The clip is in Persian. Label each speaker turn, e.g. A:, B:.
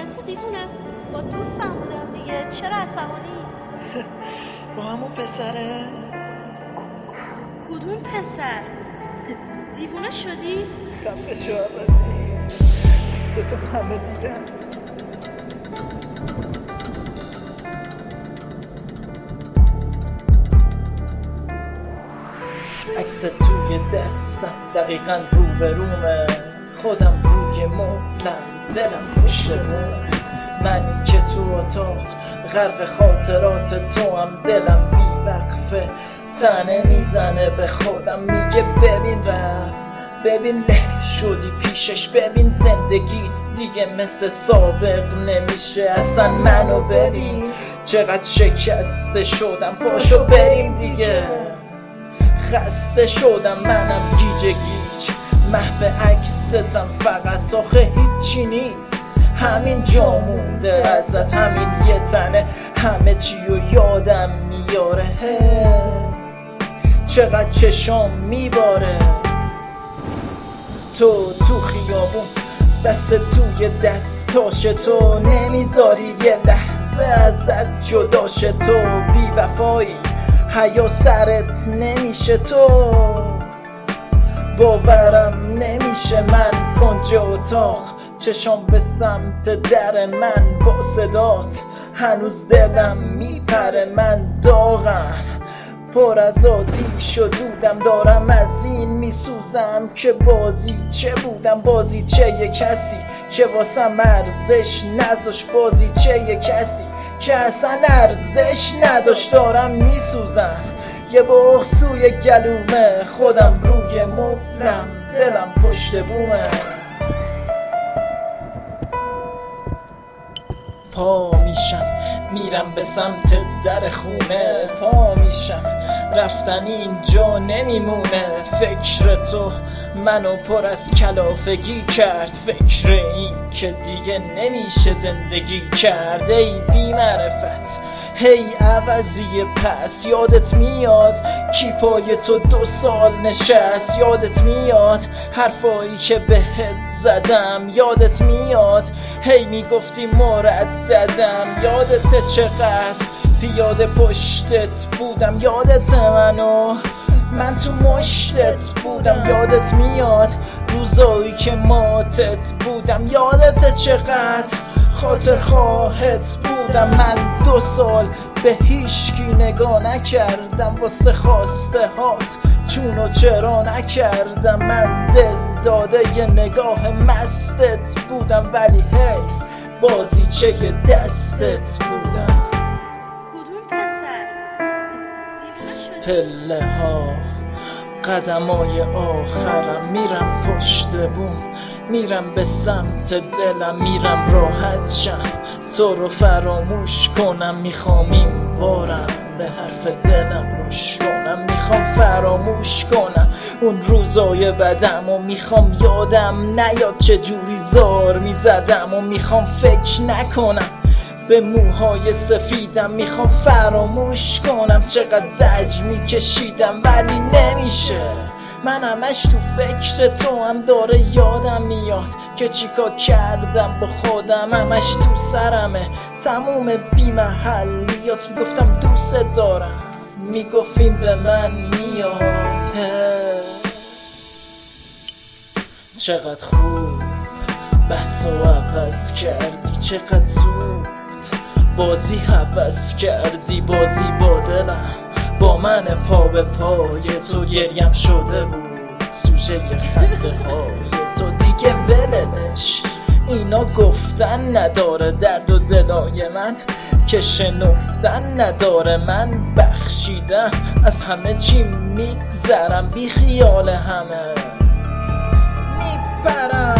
A: چطور دیوونه؟ با دوستم بودم دیگه، چرا عصبانی؟
B: با همون پسره؟
A: کدوم پسر؟ دیوونه شدی؟
B: خفه شو عوضی، عکستو همه دیدن. عکس توی دستم دقیقاً رو به رومه، خودم روی مبلم، دلم پشت بومه. من که تو اتاق غرق خاطرات تو هم، دلم بی وقفه تنه میزنه به خودم، میگه ببین رفت، ببین له شدی پیشش، ببین زندگیت دیگه مثل سابق نمیشه اصلا. منو ببین چقدر شکسته شدم، پاشو بریم دیگه، خسته شدم منم گیج گیج. محو عکستم فقط آخه هیچی نیست، همین جا مونده ازت، همین یه تنه همه چیو یادم میاره. چقدر چشام میباره تو خیابون، دست توی دستاش تو، نمیذاری یه لحظه ازت جداش تو. بی وفایی حیا سرت نمیشه تو، باورم نمیشه من کنج اتاق، چشام به سمت در من با صدات، هنوز دلم میپره، من داغم پر از آتیش و دودم، دارم از این میسوزم که بازی چه بودم، بازی چه یه کسی که واسم ارزش نذاش، بازی چه یه کسی که اصلا ارزش نداشت. دارم میسوزم یه بغض سوی گلومه، خودم روی مبلم، دلم پشت بومه. پا میشم میرم به سمت در خونه، پا میشم رفتن اینجا نمیمونه. فکر تو منو پر از کلافگی کرد، فکر این که دیگه نمیشه زندگی کرد. ای بی معرفت هی عوضی پس، یادت میاد کی پای تو 2 سال نشست، یادت میاد حرفایی که بهت زدم، یادت میاد هی میگفتی مرددم، یادت چقدر پیاده پشتت بودم، یادت من تو مشتت بودم، یادت میاد روزایی که ماتت بودم، یادت چقدر خاطر خواهت بودم. من 2 سال به هیچکی نگاه نکردم، واسه خواسته هات چون و چرا نکردم. من دل داده یه نگاه مستت بودم، ولی حیف بازی چه دستت بودم. پله ها قدمای آخرم، میرم پشت بوم، میرم به سمت دلم، میرم راحت شم تو رو فراموش کنم. میخوام این بارم به حرف دلم گوش کنم، میخوام فراموش کنم اون روزای بدم و میخوام یادم نیاد چجوری زار میزدم و میخوام فکر نکنم به موهای سفیدم. میخوام فراموش کنم چقدر زجر میکشیدم ولی نمیشه، من همش تو فکر تو هم، داره یادم میاد که چیکار کردم با خودم، همش تو سرمه تموم بی محلیات. میگفتم دوست دارم، میگفتیم به من میاد. چقدر خوب بس و عوض کردی، چقدر زود بازی حوض کردی، بازی با دلم با من پا به پای تو، گریم شده بود سوژه خنده های تو. دیگه ولنش، اینا گفتن نداره درد و دلای من که شنفتن نداره. من بخشیدم از همه چی، میگذرم بی خیال همه، میپرم